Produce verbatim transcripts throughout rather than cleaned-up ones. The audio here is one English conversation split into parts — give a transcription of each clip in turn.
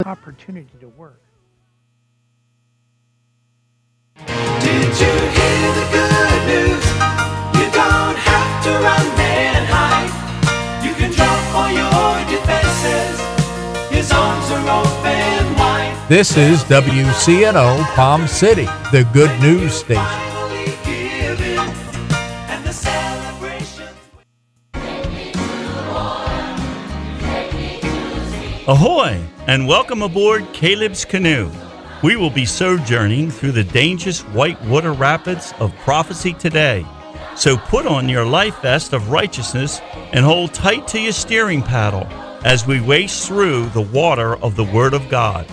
opportunity to work. Did you hear the good news? You don't have to run and hide. You can jump for your defenses. His arms are open wide. This is W C N O Palm City, the good news station. Ahoy, and welcome aboard Caleb's Canoe. We will be sojourning through the dangerous whitewater rapids of prophecy today. So put on your life vest of righteousness and hold tight to your steering paddle as we race through the water of the Word of God.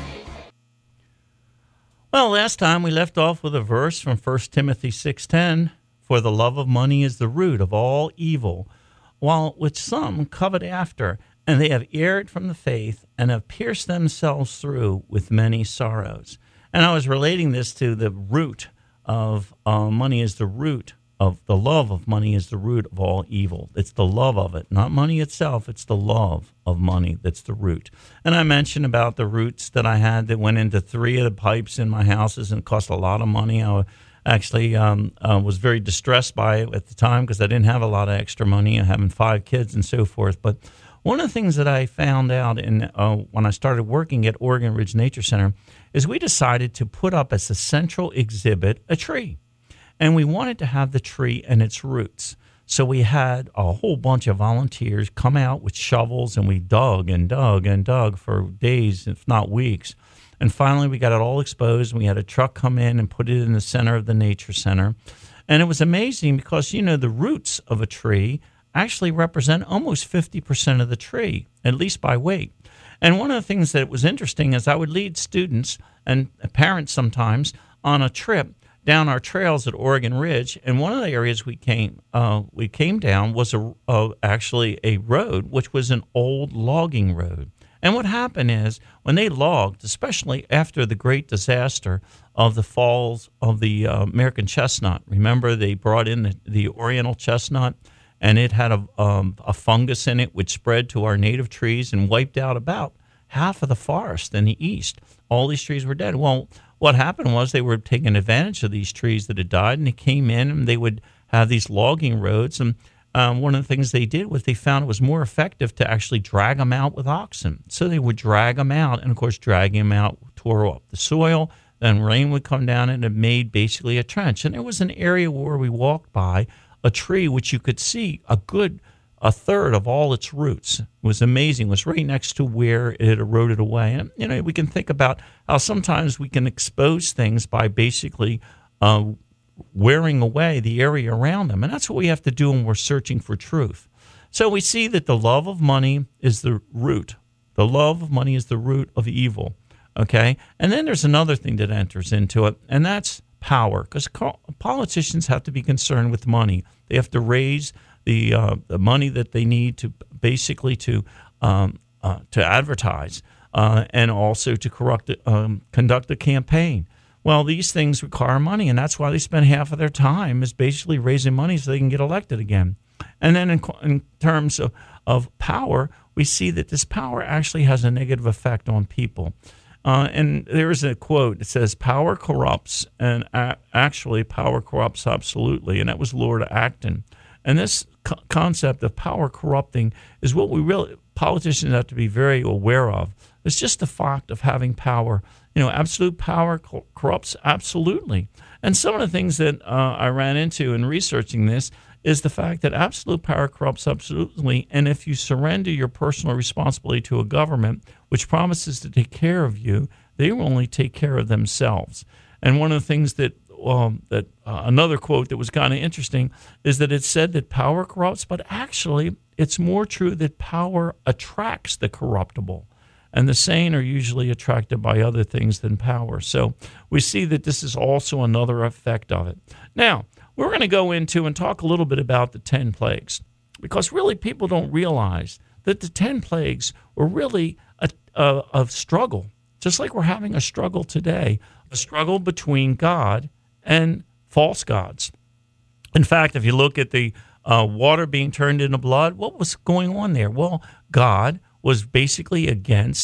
Well, last time we left off with a verse from First Timothy six ten, "For the love of money is the root of all evil, while which some covet after, and they have erred from the faith and have pierced themselves through with many sorrows." And I was relating this to the root of uh, money is the root of the love of money is the root of all evil. It's the love of it, not money itself. It's the love of money that's the root. And I mentioned about the roots that I had that went into three of the pipes in my houses and cost a lot of money. I actually um, uh, was very distressed by it at the time because I didn't have a lot of extra money, having five kids and so forth. But one of the things that I found out in uh, when I started working at Oregon Ridge Nature Center is we decided to put up as a central exhibit a tree. And we wanted to have the tree and its roots. So we had a whole bunch of volunteers come out with shovels, and we dug and dug and dug for days, if not weeks. And finally, we got it all exposed, and we had a truck come in and put it in the center of the Nature Center. And it was amazing because, you know, the roots of a tree actually represent almost fifty percent of the tree, at least by weight. And one of the things that was interesting is I would lead students and parents sometimes on a trip down our trails at Oregon Ridge, and one of the areas we came uh, we came down was a, uh, actually a road, which was an old logging road. And what happened is when they logged, especially after the great disaster of the falls of the uh, American chestnut, remember they brought in the, the Oriental chestnut, and it had a, um, a fungus in it which spread to our native trees and wiped out about half of the forest in the east. All these trees were dead. Well, what happened was they were taking advantage of these trees that had died, and they came in and they would have these logging roads. And um, one of the things they did was they found it was more effective to actually drag them out with oxen. So they would drag them out, and of course, dragging them out tore up the soil. Then rain would come down, and it made basically a trench. And there was an area where we walked by a tree which you could see a good a third of all its roots. It was amazing. It was right next to where it had eroded away. And, you know, we can think about how sometimes we can expose things by basically uh, wearing away the area around them. And that's what we have to do when we're searching for truth. So we see that the love of money is the root. The love of money is the root of evil, okay? And then there's another thing that enters into it, and that's power, because politicians have to be concerned with money. They have to raise the uh, the money that they need to basically to um, uh, to advertise uh, and also to corrupt, um, conduct a campaign. Well, these things require money, and that's why they spend half of their time is basically raising money so they can get elected again. And then in, in terms of, of power, we see that this power actually has a negative effect on people. Uh, and there is a quote that says, "Power corrupts," and a- actually power corrupts absolutely. And that was Lord Acton. And this co- concept of power corrupting is what we really, politicians have to be very aware of. It's just the fact of having power. You know, absolute power co- corrupts absolutely. And some of the things that uh, I ran into in researching this is the fact that absolute power corrupts absolutely. And if you surrender your personal responsibility to a government which promises to take care of you, they will only take care of themselves. And one of the things that um, that uh, another quote that was kind of interesting is that it said that power corrupts, but actually it's more true that power attracts the corruptible. And the sane are usually attracted by other things than power. So we see that this is also another effect of it. Now, we're going to go into and talk a little bit about the ten plagues, because really people don't realize that the ten plagues were really a, a, a struggle, just like we're having a struggle today, a struggle between God and false gods. In fact, if you look at the uh, water being turned into blood, what was going on there? Well, God was basically against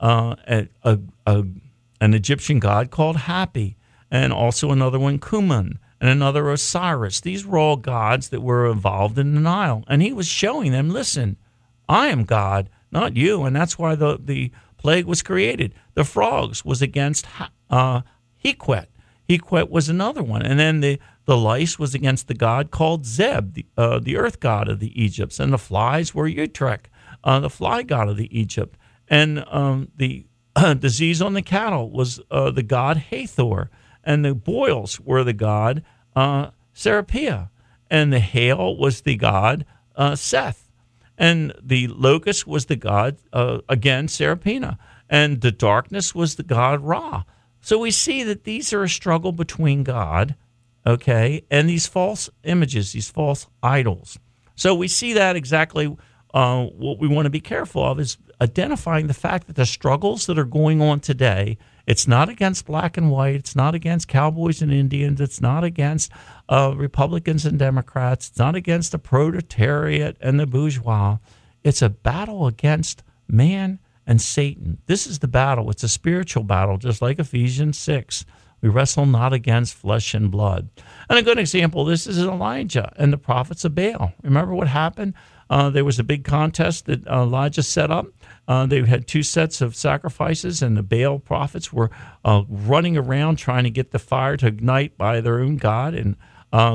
uh, a, a, a, an Egyptian god called Hapi, and also another one, Kuman, and another Osiris. These were all gods that were involved in the Nile. And he was showing them, listen, I am God, not you. And that's why the, the plague was created. The frogs was against uh, Hequet. Hequet was another one. And then the, the lice was against the god called Zeb, the, uh, the earth god of the Egypts. And the flies were Utrek, uh, the fly god of the Egypt. And um, the uh, disease on the cattle was uh, the god Hathor. And the boils were the god uh, Serapia. And the hail was the god uh, Seth. And the locust was the god, uh, again, Serapina. And the darkness was the god Ra. So we see that these are a struggle between God, okay, and these false images, these false idols. So we see that exactly uh, what we want to be careful of is identifying the fact that the struggles that are going on today, it's not against black and white, it's not against cowboys and Indians, it's not against uh, Republicans and Democrats, it's not against the proletariat and the bourgeois. It's a battle against man and Satan. This is the battle. It's a spiritual battle, just like Ephesians six. We wrestle not against flesh and blood. And a good example, this is Elijah and the prophets of Baal. Remember what happened? Uh, there was a big contest that uh, Elijah set up. Uh, they had two sets of sacrifices, and the Baal prophets were uh, running around trying to get the fire to ignite by their own God. And uh,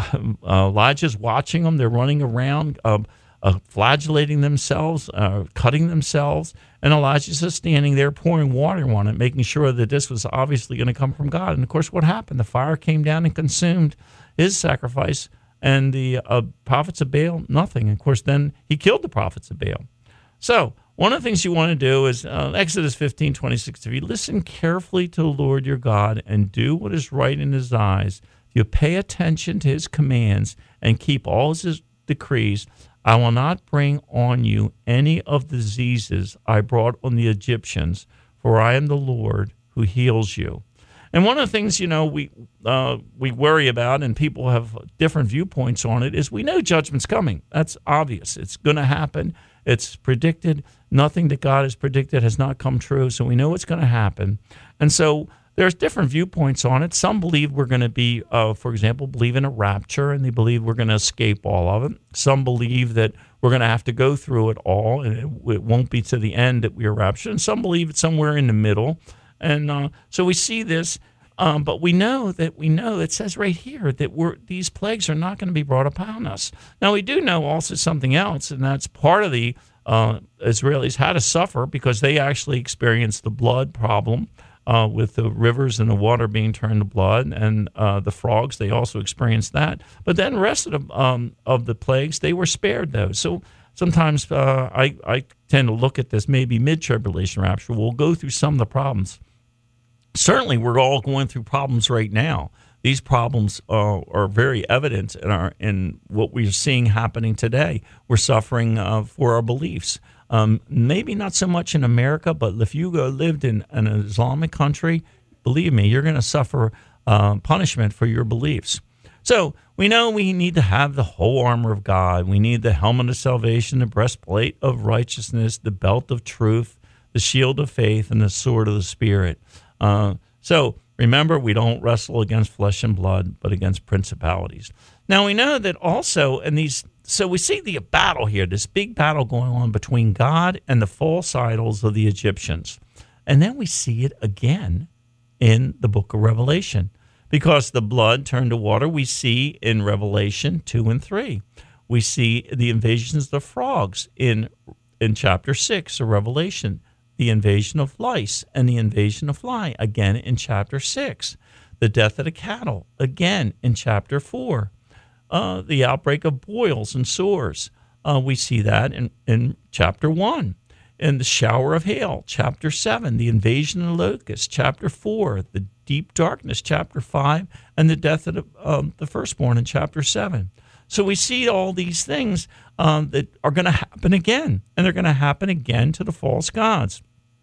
uh, Elijah's watching them. They're running around, uh, uh, flagellating themselves, uh, cutting themselves. And Elijah's just standing there pouring water on it, making sure that this was obviously going to come from God. And, of course, what happened? The fire came down and consumed his sacrifice. And the uh, prophets of Baal, nothing. And of course, then he killed the prophets of Baal. So one of the things you want to do is uh, Exodus fifteen twenty-six. If you listen carefully to the Lord your God and do what is right in his eyes, if you pay attention to his commands and keep all his decrees, I will not bring on you any of the diseases I brought on the Egyptians, for I am the Lord who heals you. And one of the things, you know, we uh, we worry about, and people have different viewpoints on it, is we know judgment's coming. That's obvious. It's going to happen. It's predicted. Nothing that God has predicted has not come true, so we know it's going to happen. And so there's different viewpoints on it. Some believe we're going to be, uh, for example, believe in a rapture, and they believe we're going to escape all of it. Some believe that we're going to have to go through it all, and it, it won't be to the end that we are raptured. And some believe it's somewhere in the middle. And uh, so we see this, um, but we know that we know it says right here that we're, these plagues are not going to be brought upon us. Now, we do know also something else, and that's part of the uh, Israelis had to suffer because they actually experienced the blood problem uh, with the rivers and the water being turned to blood, and uh, the frogs, they also experienced that. But then the rest of the, um, of the plagues, they were spared those. So sometimes uh, I, I tend to look at this maybe mid-tribulation rapture. We'll go through some of the problems. Certainly, we're all going through problems right now. These problems uh, are very evident in our in what we're seeing happening today. We're suffering uh, for our beliefs. Um, maybe not so much in America, but if you uh, lived in an Islamic country, believe me, you're going to suffer uh, punishment for your beliefs. So we know we need to have the whole armor of God. We need the helmet of salvation, the breastplate of righteousness, the belt of truth, the shield of faith, and the sword of the Spirit. Uh, so remember, we don't wrestle against flesh and blood, but against principalities. Now, we know that also in these, so we see the battle here, this big battle going on between God and the false idols of the Egyptians. And then we see it again in the book of Revelation. Because the blood turned to water, we see in Revelation two and three. We see the invasions of the frogs in, in chapter six of Revelation. The invasion of lice and the invasion of fly, again in chapter six. The death of the cattle, again in chapter four. Uh, the outbreak of boils and sores, uh, we see that in, in chapter one. In the shower of hail, chapter seven. The invasion of the locusts, chapter four. The deep darkness, chapter five. And the death of the, um, the firstborn in chapter seven. So we see all these things um, that are going to happen again, and they're going to happen again to the false gods.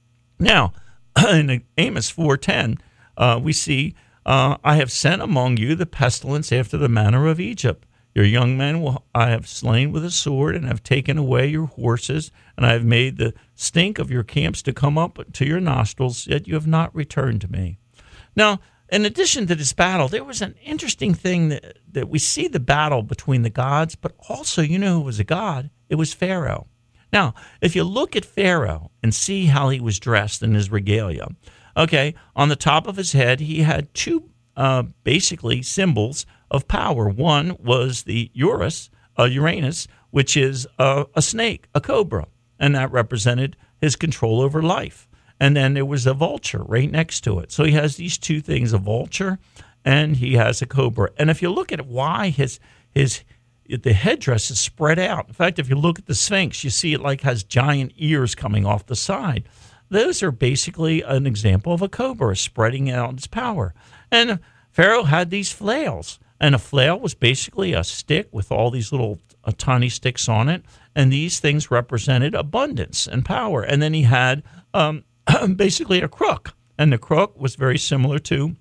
Now, in Amos four ten, uh, we see, uh, I have sent among you the pestilence after the manner of Egypt. Your young men will I have slain with a sword, and have taken away your horses, and I have made the stink of your camps to come up to your nostrils, yet you have not returned to me. Now, in addition to this battle, there was an interesting thing that, that we see the battle between the gods, but also, you know who was a god? It was Pharaoh. Now, if you look at Pharaoh and see how he was dressed in his regalia, okay, on the top of his head, he had two uh, basically symbols of power. One was the Urus, uh, Uranus, which is uh, a snake, a cobra, and that represented his control over life. And then there was a vulture right next to it. So he has these two things, a vulture and he has a cobra. And if you look at why his his the headdress is spread out. In fact, if you look at the Sphinx, you see it like has giant ears coming off the side. Those are basically an example of a cobra spreading out its power. And Pharaoh had these flails. And a flail was basically a stick with all these little uh, tiny sticks on it. And these things represented abundance and power. And then he had um, basically a crook. And the crook was very similar to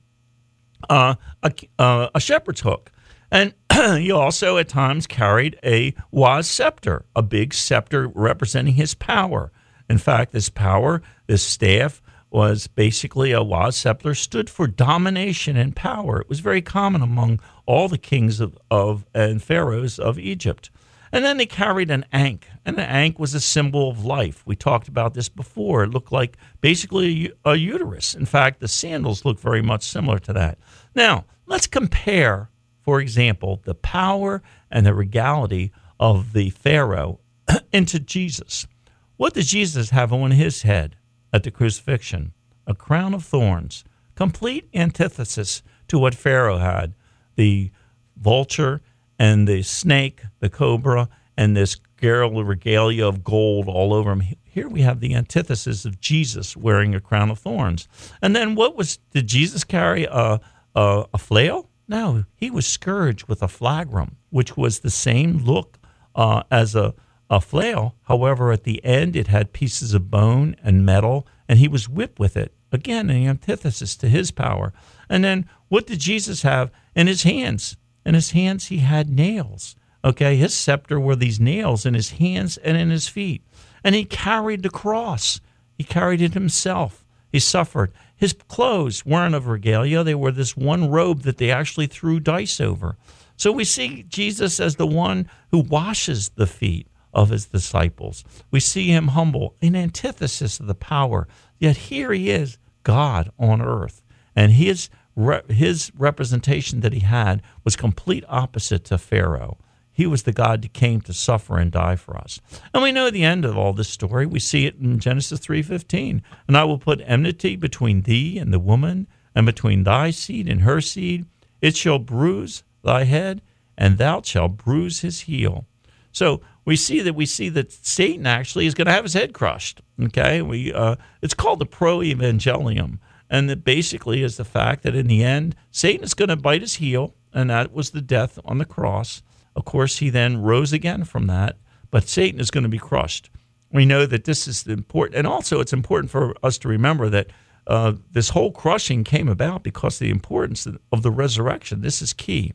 uh, a, uh, a shepherd's hook. And he also at times carried a waz scepter, a big scepter representing his power. In fact, this power, this staff, was basically a waz scepter, stood for domination and power. It was very common among all the kings of, of and pharaohs of Egypt. And then they carried an ankh, and the ankh was a symbol of life. We talked about this before. It looked like basically a uterus. In fact, the sandals look very much similar to that. Now, let's compare, for example, the power and the regality of the pharaoh into Jesus. What did Jesus have on his head at the crucifixion? A crown of thorns, complete antithesis to what Pharaoh had. The vulture and the snake, the cobra, and this garland regalia of gold all over him. Here we have the antithesis of Jesus wearing a crown of thorns. And then what was, did Jesus carry a, a, a flail? No, he was scourged with a flagrum, which was the same look uh, as a A flail. However, at the end, it had pieces of bone and metal, and he was whipped with it. Again, an antithesis to his power. And then what did Jesus have in his hands? In his hands, he had nails. Okay, his scepter were these nails in his hands and in his feet. And he carried the cross. He carried it himself. He suffered. His clothes weren't of regalia. They were this one robe that they actually threw dice over. So we see Jesus as the one who washes the feet of his disciples. We see him humble, in antithesis of the power. Yet here he is, God on earth. And his re- his representation that he had was complete opposite to Pharaoh. He was the God that came to suffer and die for us. And we know the end of all this story. We see it in Genesis three fifteen. And I will put enmity between thee and the woman, and between thy seed and her seed. It shall bruise thy head, and thou shalt bruise his heel. So we see that we see that Satan actually is going to have his head crushed. Okay, we uh, it's called the pro-evangelium, and that basically is the fact that in the end, Satan is going to bite his heel, and that was the death on the cross. Of course, he then rose again from that, but Satan is going to be crushed. We know that this is important, and also it's important for us to remember that uh, this whole crushing came about because of the importance of the resurrection. This is key.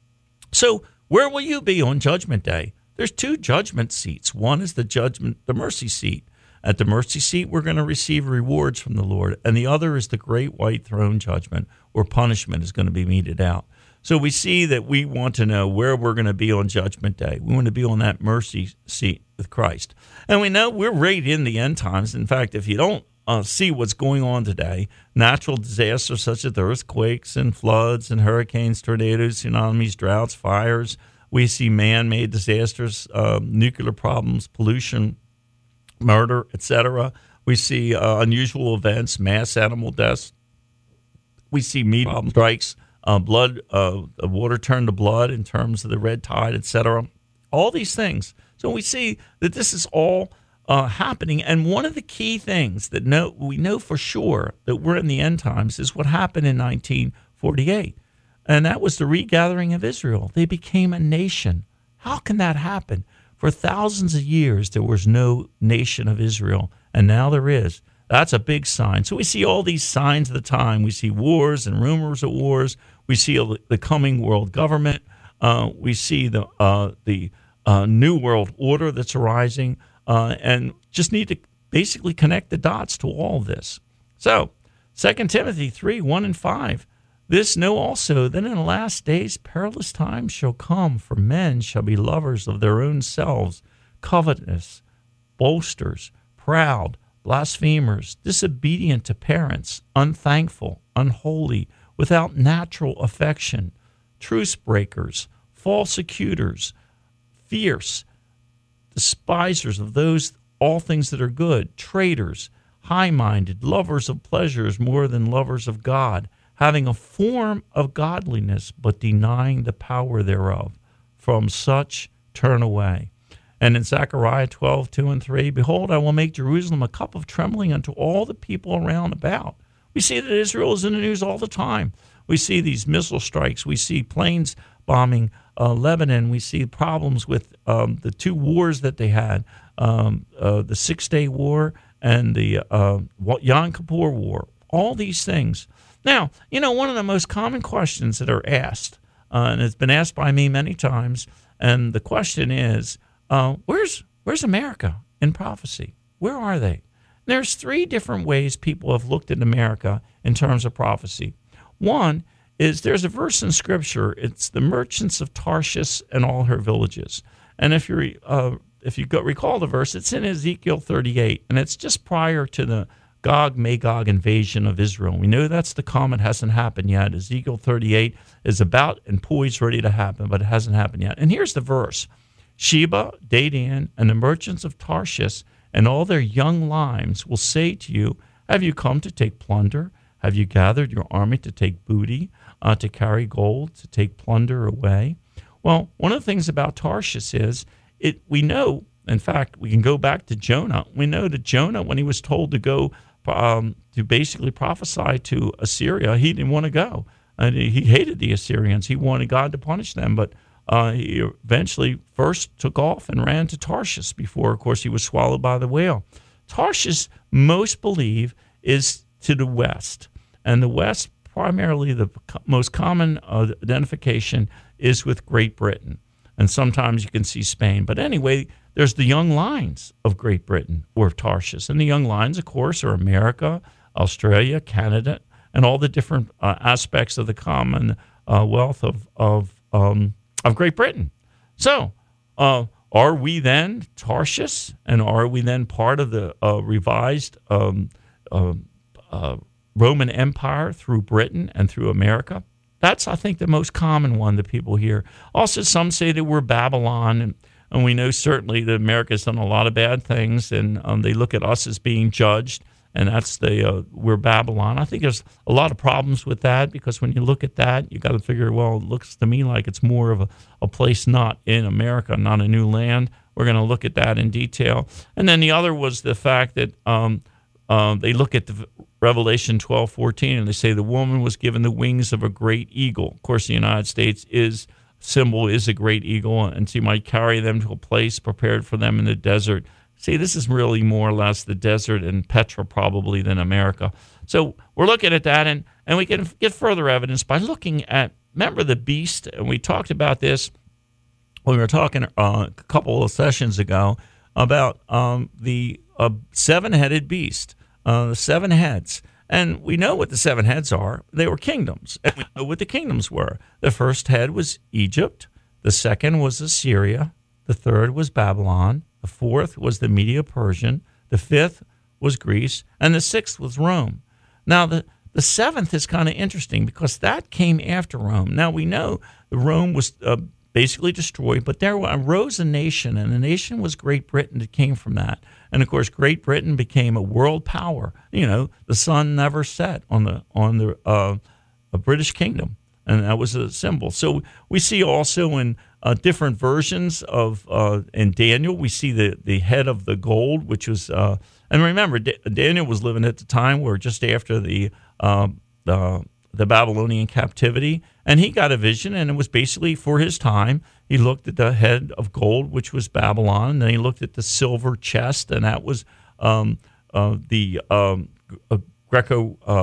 So, where will you be on Judgment Day? There's two judgment seats. One is the judgment, the mercy seat. At the mercy seat, we're going to receive rewards from the Lord. And the other is the great white throne judgment, where punishment is going to be meted out. So we see that we want to know where we're going to be on Judgment Day. We want to be on that mercy seat with Christ. And we know we're right in the end times. In fact, if you don't uh, see what's going on today, natural disasters such as earthquakes and floods and hurricanes, tornadoes, tsunamis, droughts, fires. We see man-made disasters, uh, nuclear problems, pollution, murder, et cetera. We see uh, unusual events, mass animal deaths. We see meat problem strikes, uh, blood, uh, water turned to blood in terms of the red tide, et cetera. All these things. So we see that this is all uh, happening. And one of the key things that know, we know for sure that we're in the end times is what happened in nineteen forty-eight. And that was the regathering of Israel. They became a nation. How can that happen? For thousands of years, there was no nation of Israel, and now there is. That's a big sign. So we see all these signs of the time. We see wars and rumors of wars. We see the coming world government. Uh, we see the uh, the uh, new world order that's arising, uh, and just need to basically connect the dots to all this. So, Second Timothy three, one and five. This know also, that in the last days perilous times shall come, for men shall be lovers of their own selves, covetous, boasters, proud, blasphemers, disobedient to parents, unthankful, unholy, without natural affection, truce breakers, false accusers, fierce, despisers of those all things that are good, traitors, high-minded, lovers of pleasures more than lovers of God, having a form of godliness, but denying the power thereof. From such turn away. And in Zechariah twelve, two and three, behold, I will make Jerusalem a cup of trembling unto all the people around about. We see that Israel is in the news all the time. We see these missile strikes. We see planes bombing uh, Lebanon. We see problems with um, the two wars that they had, um, uh, the Six-Day War and the uh, Yom Kippur War, all these things. Now, you know, one of the most common questions that are asked, uh, and it's been asked by me many times, and the question is, uh, where's where's America in prophecy? Where are they? There's three different ways people have looked at America in terms of prophecy. One is there's a verse in Scripture. It's the merchants of Tarshish and all her villages. And if you uh, if you go, recall the verse, it's in Ezekiel thirty-eight, and it's just prior to the Gog Magog invasion of Israel. We know that's to come. It hasn't happened yet. Ezekiel thirty-eight is about and poised ready to happen, but it hasn't happened yet. And here's the verse. Sheba, Dedan, and the merchants of Tarshish and all their young limes will say to you, have you come to take plunder? Have you gathered your army to take booty, uh, to carry gold, to take plunder away? Well, one of the things about Tarshish is it. we know, in fact, we can go back to Jonah. We know that Jonah, when he was told to go um, to basically prophesy to Assyria, he didn't want to go. And he hated the Assyrians. He wanted God to punish them, but uh, he eventually first took off and ran to Tarshish before, of course, he was swallowed by the whale. Tarshish, most believe, is to the west. And the west, primarily the most common uh, identification is with Great Britain. And sometimes you can see Spain. But anyway, there's the young lines of Great Britain, or Tarshish. And the young lines, of course, are America, Australia, Canada, and all the different uh, aspects of the common uh, wealth of of, um, of Great Britain. So uh, are we then Tarshish? And are we then part of the uh, revised um, uh, uh, Roman Empire through Britain and through America? That's, I think, the most common one that people hear. Also, some say that we're Babylon, and, and we know certainly that America's done a lot of bad things, and um, they look at us as being judged, and that's the uh, we're Babylon. I think there's a lot of problems with that, because when you look at that, you got to figure, well, it looks to me like it's more of a, a place not in America, not a new land. We're going to look at that in detail. And then the other was the fact that um, uh, they look at the Revelation twelve fourteen, and they say the woman was given the wings of a great eagle. Of course, the United States is symbol is a great eagle, and she might carry them to a place prepared for them in the desert. See, this is really more or less the desert and Petra probably than America. So we're looking at that, and, and we can get further evidence by looking at, remember the beast, and we talked about this when we were talking uh, a couple of sessions ago about um, the uh, seven-headed beast. Uh, the seven heads. And we know what the seven heads are. They were kingdoms. And we know what the kingdoms were. The first head was Egypt. The second was Assyria. The third was Babylon. The fourth was the Medo-Persian. The fifth was Greece. And the sixth was Rome. Now, the, the seventh is kind of interesting because that came after Rome. Now, we know Rome was uh, basically destroyed, but there arose a nation, and the nation was Great Britain that came from that. And of course, Great Britain became a world power. You know, the sun never set on the on the uh, a British kingdom, and that was a symbol. So we see also in uh, different versions of uh, in Daniel, we see the the head of the gold, which was. Uh, and remember, D- Daniel was living at the time where just after the uh, uh, the Babylonian captivity, and he got a vision, and it was basically for his time. He looked at the head of gold, which was Babylon, and then he looked at the silver chest, and that was um, uh, the um, uh, Greco uh,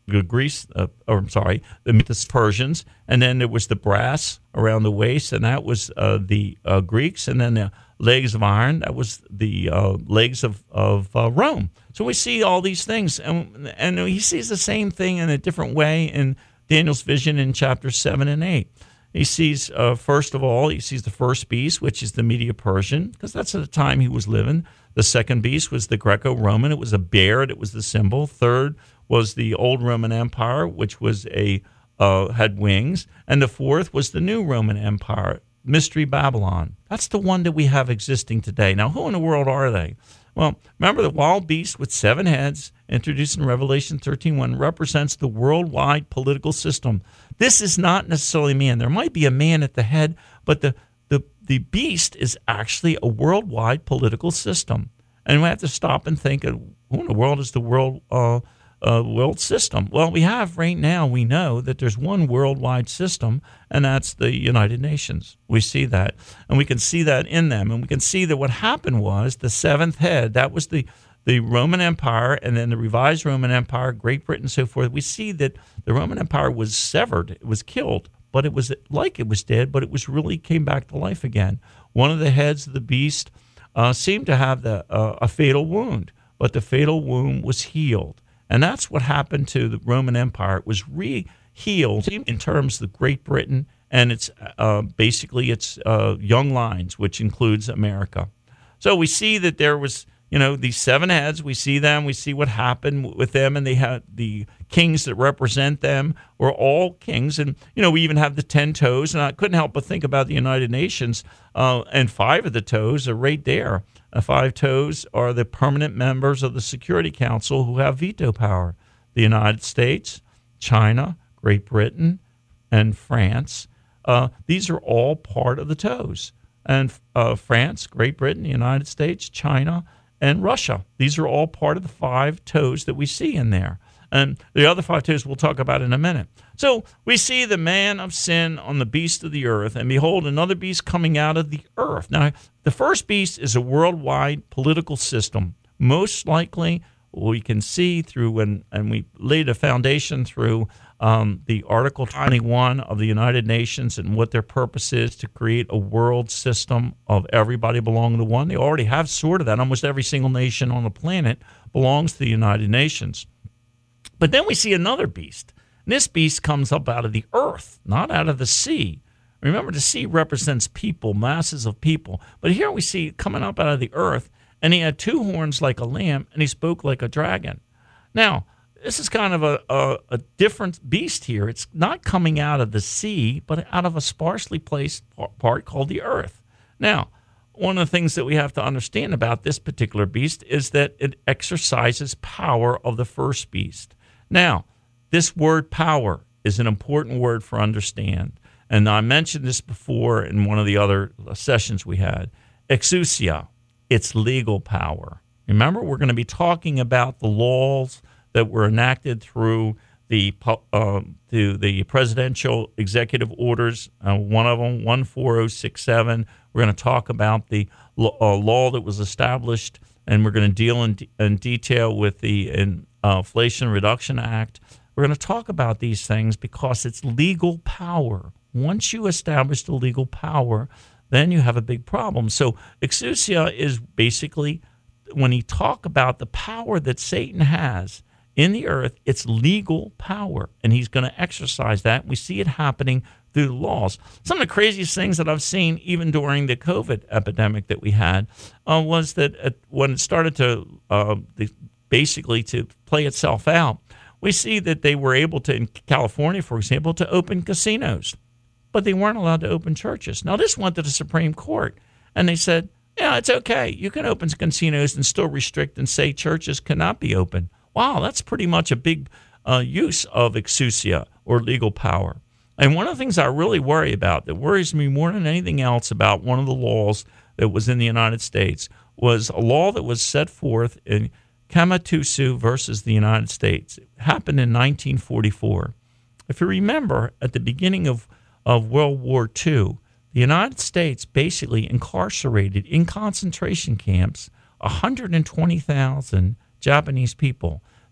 the Greece, uh, or I'm sorry, the, the Persians, and then there was the brass around the waist, and that was uh, the uh, Greeks, and then the legs of iron, that was the uh, legs of, of uh, Rome. So we see all these things, and, and he sees the same thing in a different way in Daniel's vision in chapter seven and eight. He sees, uh, first of all, he sees the first beast, which is the Medo-Persian, because that's at the time he was living. The second beast was the Greco-Roman. It was a bear. It was the symbol. Third was the old Roman Empire, which was a uh, had wings. And the fourth was the new Roman Empire, Mystery Babylon. That's the one that we have existing today. Now, who in the world are they? Well, remember the wild beast with seven heads, introduced in Revelation thirteen one, represents the worldwide political system. This is not necessarily man. There might be a man at the head, but the, the, the beast is actually a worldwide political system. And we have to stop and think, who in the world is the world uh, uh, world system? Well, we have right now, we know that there's one worldwide system, and that's the United Nations. We see that, and we can see that in them. And we can see that what happened was the seventh head, that was the the Roman Empire, and then the revised Roman Empire, Great Britain, and so forth. We see that the Roman Empire was severed. It was killed, but it was like it was dead, but it was really came back to life again. One of the heads of the beast uh, seemed to have the, uh, a fatal wound, but the fatal wound was healed. And that's what happened to the Roman Empire. It was re-healed in terms of Great Britain and its uh, basically its uh, young lines, which includes America. So we see that there was, you know, these seven heads. We see them. We see what happened with them, and they had the kings that represent them were all kings. And, you know, we even have the ten toes, and I couldn't help but think about the United Nations, uh, and five of the toes are right there. Uh, five toes are the permanent members of the Security Council who have veto power. The United States, China, Great Britain, and France. Uh, these are all part of the toes. And uh, France, Great Britain, the United States, China, and Russia. These are all part of the five toes that we see in there. And the other five toes we'll talk about in a minute. So we see the man of sin on the beast of the earth, and behold, another beast coming out of the earth. Now, the first beast is a worldwide political system. Most likely, we can see through, and, and we laid a foundation through um, the Article twenty-one of the United Nations and what their purpose is to create a world system of everybody belonging to one. They already have sort of that. Almost every single nation on the planet belongs to the United Nations. But then we see another beast. And this beast comes up out of the earth, not out of the sea. Remember, the sea represents people, masses of people. But here we see it coming up out of the earth, and he had two horns like a lamb, and he spoke like a dragon. Now, this is kind of a, a, a different beast here. It's not coming out of the sea, but out of a sparsely placed part called the earth. Now, one of the things that we have to understand about this particular beast is that it exercises power of the first beast. Now, this word power is an important word for understand. And I mentioned this before in one of the other sessions we had. Exousia, it's legal power. Remember, we're going to be talking about the laws that were enacted through the uh, through the presidential executive orders. Uh, one of them, one four oh six seven. We're going to talk about the uh, law that was established, and we're going to deal in, in detail with the in, uh, Inflation Reduction Act. We're going to talk about these things because it's legal power. Once you establish the legal power, then you have a big problem. So exousia is basically, when you talk about the power that Satan has in the earth, it's legal power, and he's going to exercise that. We see it happening through the laws. Some of the craziest things that I've seen, even during the COVID epidemic that we had, uh, was that uh, when it started to uh, the, basically to play itself out, we see that they were able to, in California, for example, to open casinos, but they weren't allowed to open churches. Now, this went to the Supreme Court, and they said, yeah, it's okay. You can open casinos and still restrict and say churches cannot be open. Wow, that's pretty much a big uh, use of exousia, or legal power. And one of the things I really worry about, that worries me more than anything else about one of the laws that was in the United States, was a law that was set forth in Kamatusu versus the United States. It happened in nineteen forty-four. If you remember, at the beginning of, of World War Two, the United States basically incarcerated in concentration camps one hundred twenty thousand Japanese people.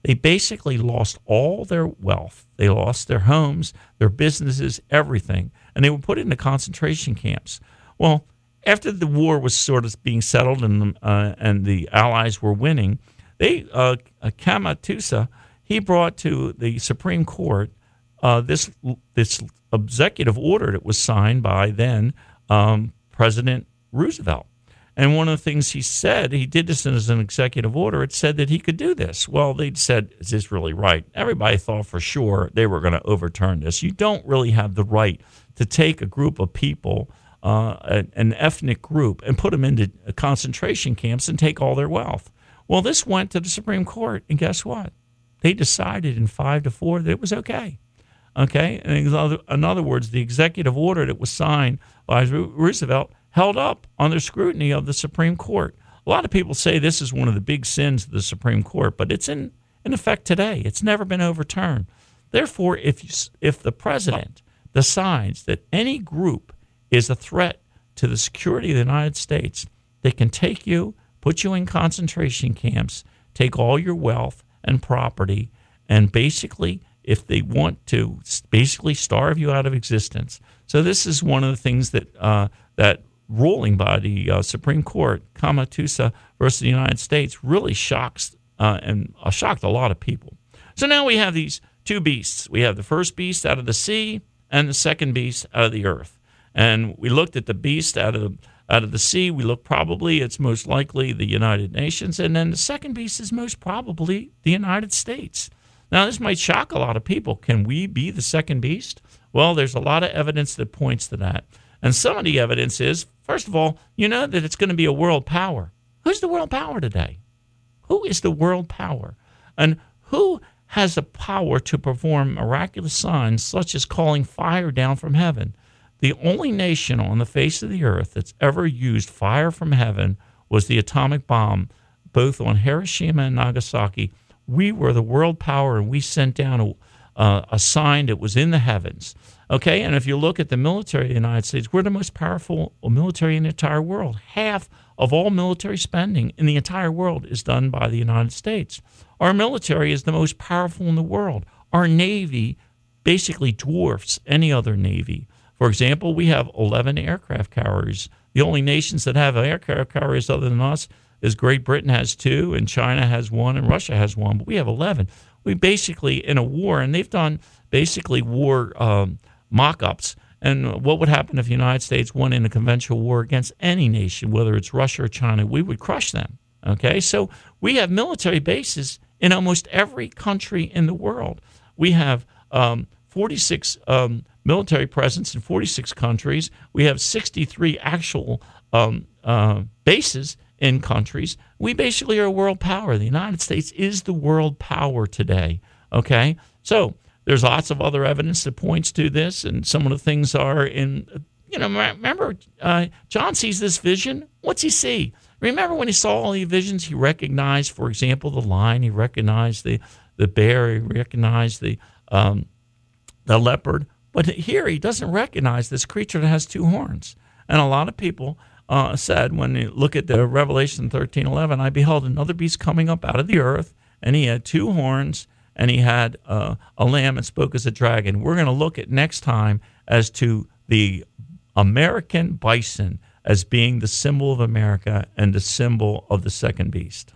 They basically lost all their wealth. They lost their homes, their businesses, everything, and they were put into concentration camps. Well, after the war was sort of being settled and uh, and the Allies were winning, they uh, Kamatusa, he brought to the Supreme Court uh, this this executive order that was signed by then um, President Roosevelt. And one of the things he said, he did this as an executive order, it said that he could do this. Well, they said, is this really right? Everybody thought for sure they were going to overturn this. You don't really have the right to take a group of people, uh, an ethnic group, and put them into concentration camps and take all their wealth. Well, this went to the Supreme Court, and guess what? They decided in five to four that it was okay. Okay? And in other, in other words, the executive order that was signed by Roosevelt held up under scrutiny of the Supreme Court. A lot of people say this is one of the big sins of the Supreme Court, but it's in, in effect today. It's never been overturned. Therefore, if you, if the president decides that any group is a threat to the security of the United States, they can take you, put you in concentration camps, take all your wealth and property, and basically, if they want to, basically starve you out of existence. So this is one of the things that uh, that ruling by the uh, Supreme Court, Kamatusa versus the United States, really shocks uh, and uh, shocked a lot of people. So now we have these two beasts. We have the first beast out of the sea and the second beast out of the earth. And we looked at the beast out of the, out of the sea. We look probably it's most likely the United Nations, and then the second beast is most probably the United States. Now, this might shock a lot of people. Can we be the second beast? Well, there's a lot of evidence that points to that. And some of the evidence is, first of all, you know that it's going to be a world power. Who's the world power today? Who is the world power? And who has the power to perform miraculous signs such as calling fire down from heaven? The only nation on the face of the earth that's ever used fire from heaven was the atomic bomb, both on Hiroshima and Nagasaki. We were the world power, and we sent down a, uh, a sign that was in the heavens. Okay, and if you look at the military of the United States, we're the most powerful military in the entire world. Half of all military spending in the entire world is done by the United States. Our military is the most powerful in the world. Our Navy basically dwarfs any other Navy. For example, we have eleven aircraft carriers. The only nations that have aircraft carriers other than us is Great Britain has two, and China has one, and Russia has one, but we have eleven. We basically, in a war, and they've done basically war um, mock-ups, and what would happen if the United States won in a conventional war against any nation, whether it's Russia or China? We would crush them, okay? So we have military bases in almost every country in the world. We have um, forty-six um, military presence in forty-six countries. We have sixty-three actual um, uh, bases in countries. We basically are a world power. The United States is the world power today, okay? So there's lots of other evidence that points to this, and some of the things are in, you know, remember, uh, John sees this vision. What's he see? Remember when he saw all the visions, he recognized, for example, the lion, he recognized the, the bear, he recognized the, um, the leopard. But here he doesn't recognize this creature that has two horns. And a lot of people uh, said, when you look at the Revelation thirteen eleven, I beheld another beast coming up out of the earth, and he had two horns, and he had uh, a lamb and spoke as a dragon. We're going to look at next time as to the American bison as being the symbol of America and the symbol of the second beast.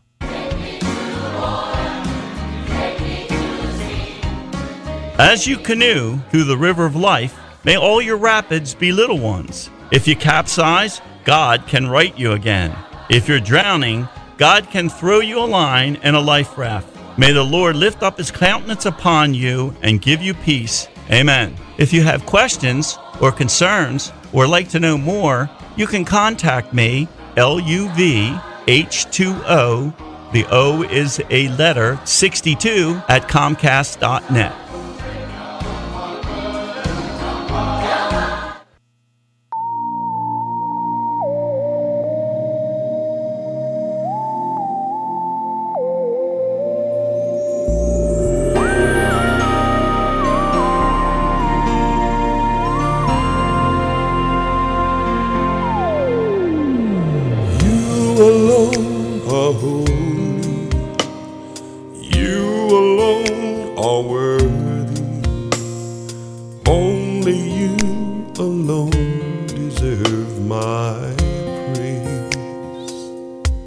As you canoe through the river of life, may all your rapids be little ones. If you capsize, God can right you again. If you're drowning, God can throw you a line and a life raft. May the Lord lift up his countenance upon you and give you peace. Amen. If you have questions or concerns or like to know more, you can contact me, L U V H two O, the O is a letter, sixty-two, at Comcast dot net. You are worthy. Only you alone deserve my